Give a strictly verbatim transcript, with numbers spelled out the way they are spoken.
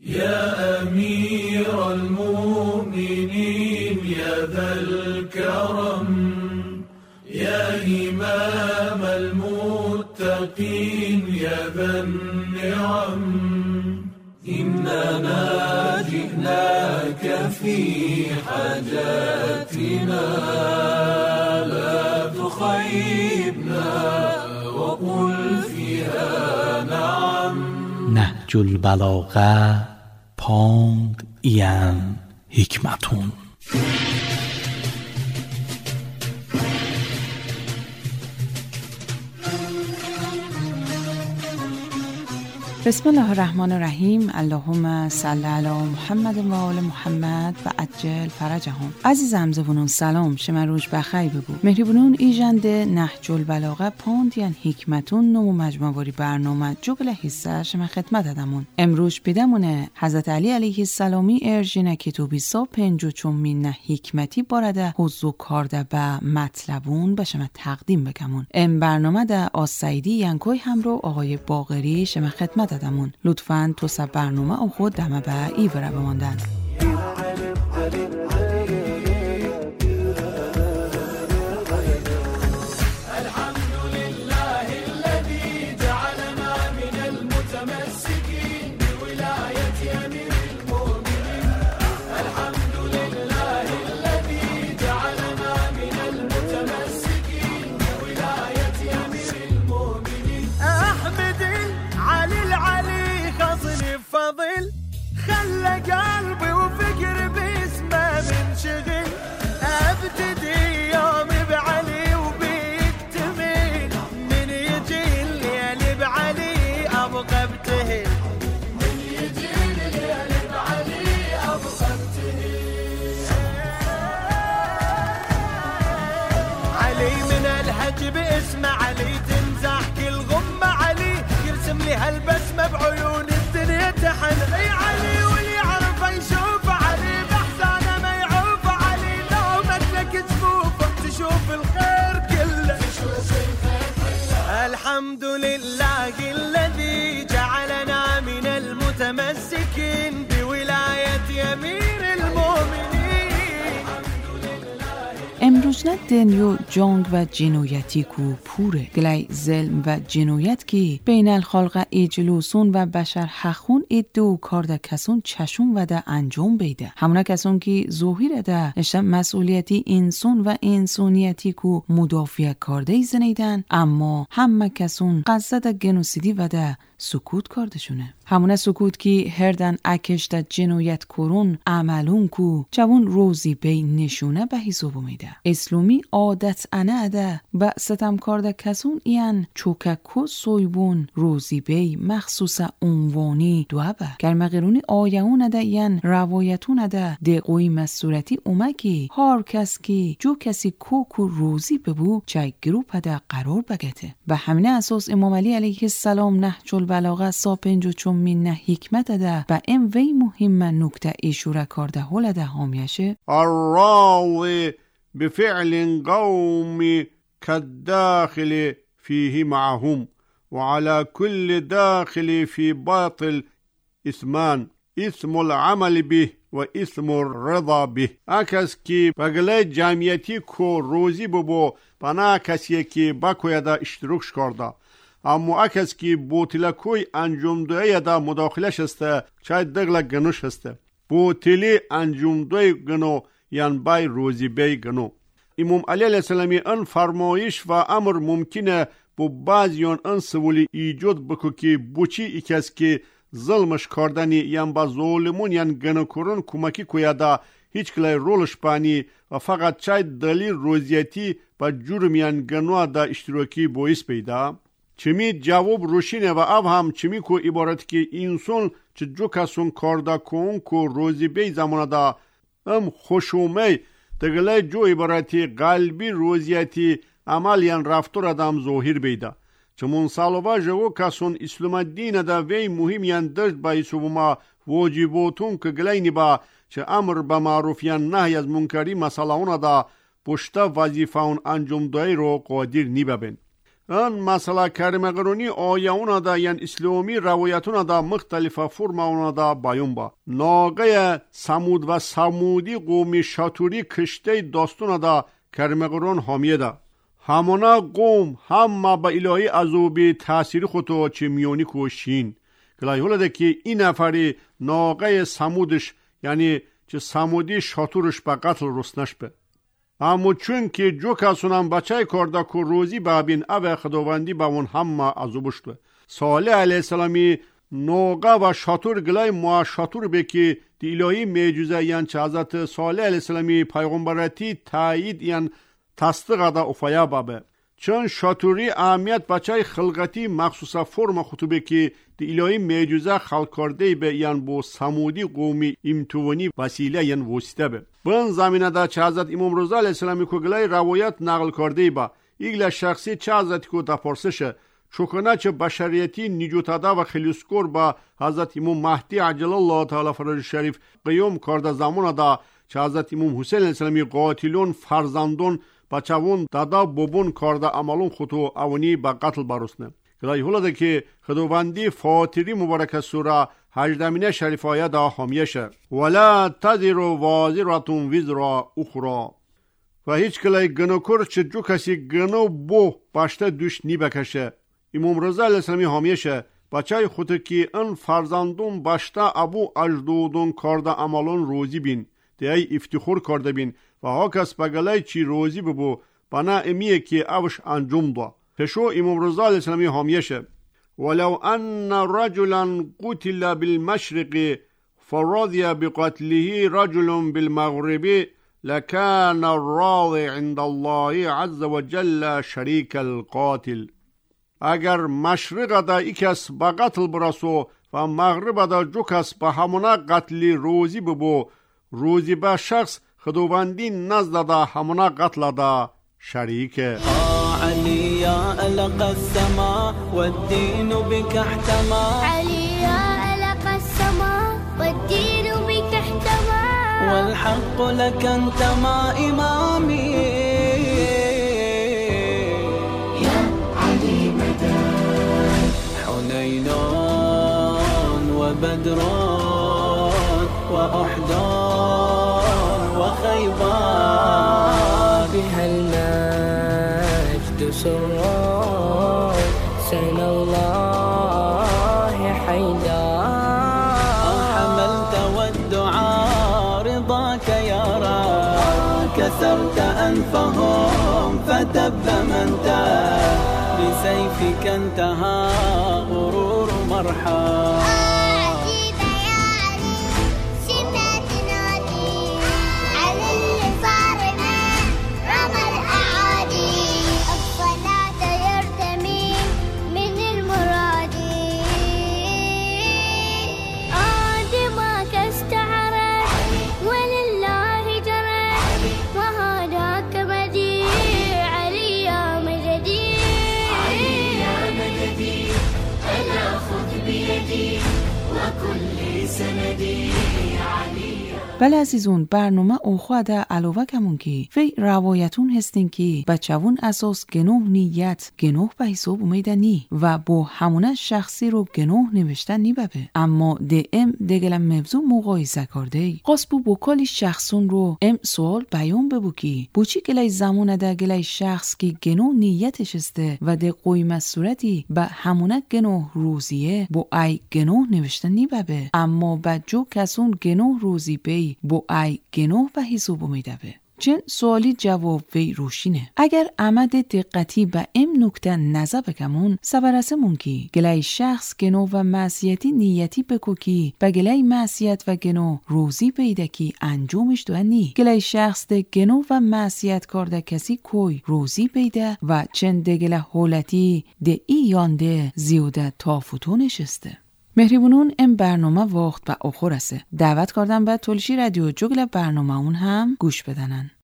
يا أمير المؤمنين يا ذا الكرم يا إمام المتقين يا ذا النعم إننا جئناك في حاجاتنا لا تخيبنا وقل فيها نعم. نهج البلاغه پانگ این حکمتون. بسم الله الرحمن الرحیم. اللهم صل علی محمد و آل محمد و عجل فرجهم. عزیز همزبونان سلام، شما روز بخیر بگو. مهربونون ایجنده نهج البلاغه پوند یان حکمتون نمو مجموعی برنامه جبل حصه شما خدمت ادمون. امروز بیدمونه حضرت علی علیه السلامی ارجینه کتوبی سا پنجو چومین نه حکمتی بارده حضو کارده به مطلبون به شما تقدیم بگمون. ام برنامه ده آسایدی ینکوی همرو آقای باقری شما خدمت دمون. لطفاً تو سب برنامه او خود دمه به ایوره بماندن. قلبي وفكر باسمه منشغل ابتدي يومي بعلي وبيكتمل من يجي الليل بعلي ابقى ابتهل من يجي الليل بعلي ابقى ابتهل علي من الهج باسمه علي تنزح كل غمه علي يرسم لي هالبسمه بعيون الدنيا تحن اي علي الحمد لله الذي جعلنا من المتمسكين بولاية أمير المؤمنين. امروز نه دنیو جنگ و جنایتی کو پوره گلای ظلم و جنایت کی بین الخلق ایجلوسون و بشر حقون ایدو کارده کسون چشون و ده انجام بیده همونا کسون کی ظهیر ده اشتم مسئولیتی انسون و انسانیتی کو مدافع کارده ای زنیدن اما همه کسون قصد گنوسیدی و ده سکوت کردشونه. همونه سکوت کی هردن اکشت جنایت کرون عملون کو جوون روزی بی نشونه به حساب میده. اسلامی عادت انه ده و ستم کرده کسون این چوککو سویبون روزی بی مخصوص عنوانی دوابه گرمه غیرونی آیهون ده این روایتون ده دقوی مسورتی اومکی هار کس کی جو کسی کوکو روزی ببو چای گروپ ده قرار بگته. به همین اساس امام علی علیه السلام نهج البلاغه سا پنجو چومین نه حکمت ده و ام وی مهم نکته ایشوره کرده هول ده هامیشه الراوی بفعل قوم كالداخل فيه معهم وعلى كل داخل في باطل اسمان اسم العمل به و اسم الرضا به. اکس کی بگله جمعیتی کو روزی ببو بنا کسی کی باکوی دا اشتراکش کرده اما اکس کی بوتیلا کوی انجام دوی دا مداخلش هسته چای دگله گنوش هسته بوتیلی انجام دوی گنو یان بای روزی بی گنو. امام علی علیه السلامی ان فرمایش و امر ممکنه بو بعضیان ان سولی ایجاد بکو که بوچی ایکس که ظلمش کردنی یان با ظلمون یان گنو کرن کمکی کویادا هیچ کلی رولش پانی و فقط چای دلیل روزیتی با جرم یان گنو دا اشتراکی بویس پیدا. چمی جواب روشینه و اب هم چمی کو عبارت که انسان چه جو کسون کاردا کن کو روزی بی زمان دا ام خوشومی تگله جو عبارتی قلبی روزیتی عمل یان رفتار ادم ظاهر بیده. چمون سالوه جو کسون اسلام دین دا وی مهم یان درد با ایسوبما واجباتون که گلینی با چه امر با معروف یان نهی از منکری مسئله اون دا پشتا وظیفه اون انجام دای رو قادر نی ببین. ان مسئله کریم قرونی آیه دا یعنی اسلامی روایتون دا مختلفه فرمون دا بیان با ناقه سمود و سمودی قومی شاتوری کشته داستون دا کریم قرون حامیه دا همانا قوم هم با الهی عذوبی تأثیر خودو چه میونی کوشین گلای هوله که این نفری ناقه سمودش یعنی چه سمودی شاتورش با قتل رسنش به اما چون که جو کسونم بچه کرده که روزی بابین او خداوندی با اون هم عذوبش ده صالح علیه السلامی ناقه و شاتور گلای ما شاتور به که دی الهی معجزه یعنی چه حضرت صالح علیه السلامی پیغمبرتی تایید یعنی تصدیق دا افایا بابه چون شاتوری اهمیت بچه خلقتی مخصوصا فرم خطوبه که دی الهی معجزه خلق کرده به یعنی با سمودی قومی امتوانی وسیله یعنی وسیله به بن زمینه دا چه حضرت امام رضا علیه السلامی که گلای روایت نقل کرده با ایگل شخصی چه حضرت که دا پرسشه چوکنه چه بشریتی نجوتاده و خلیسکور با حضرت امام مهدی عجل الله تعالی فرج شریف قیوم کرده زمان دا چه حضرت امام حسین علیه السلامی قاتلون فرزندون بچه‌ون دادا بوبون کرده عملون خودو اونی با قتل برسنه گلای هوله که خداوندی فاطری مبارک سوره هجدمینه شریف آیه دا حامیه شه ولا تزر وازرة وزر اخرى و هیچ کلای گناهکار چه جو کسی گناه بو باشته دوش نی بکشه امام رضا علیه السلامی حامیه شه بچه خودو که ان فرزندون باشته ابو اجدودون کرده عملون روزی بین دیای افتخار کرده بین و ها کس بگلای چی روزی ببو بنا امیه که اوش انجام دا پشو امام رضا علیه السلامی حامیه شه ولو ان رجلا قتل بالمشرق فرضي بقتله رجل بالمغرب لكان الراضي عند الله عز وجل شريك القاتل اگر مشرق دا ای کس با قتل برسو و مغرب دا جو کس با همونا قتل روزی ببو روزی با شخص خداوندی نزد دا همونا قتل دا شریکه علي يا ألق السماء والدين بك احتمى علي يا ألق السماء والدين بك احتمى والحق لك انتمى إمامي يا علي مدان حنين وبدر وأحد وخيبر بها المجد سرا سنى الله حيدا حملت والدعاء رضاك يا رب كسرت أنفهم فتب من تاب بسيفك انتهى غرور مرحب بله عزیزون برنامه اوخوا ده علاوه کمون که وی روایتون هستین که بچهون اساس گنوه نیت گنوه به حساب اومیده نی و با همونه شخصی رو گنوه نوشتن نی ببه اما ده ام دگلم مبزو مقایسه کرده قصبو با کلی شخصون رو ام سوال بیان ببو که بوچی گلای زمانه ده گلای شخص که گنوه نیتش استه و ده قویم صورتی به همونه گنوه روزیه با ای گنوه نوشتن نی ببه اما با جو کسون گنوه روزی بی با ای گنوه به حساب میده به چن سوالی جواب وی روشینه اگر عمد دقتی به ام نکته نظر بکمون سبرسه مونکی گلای شخص گنوه و معصیتی نیتی بکو کی به گلای معصیت و گنوه روزی بیده کی انجامش دو نی گلای شخص ده گنوه و معصیت کرده کسی کوی روزی بیده و چن ده گله حولتی ده ای یانده زیوده تافوتو نشسته مهربونون این برنامه وقت و آخر است. دعوت کردم به تلشی رادیو جوگل برنامه اون هم گوش بدنن.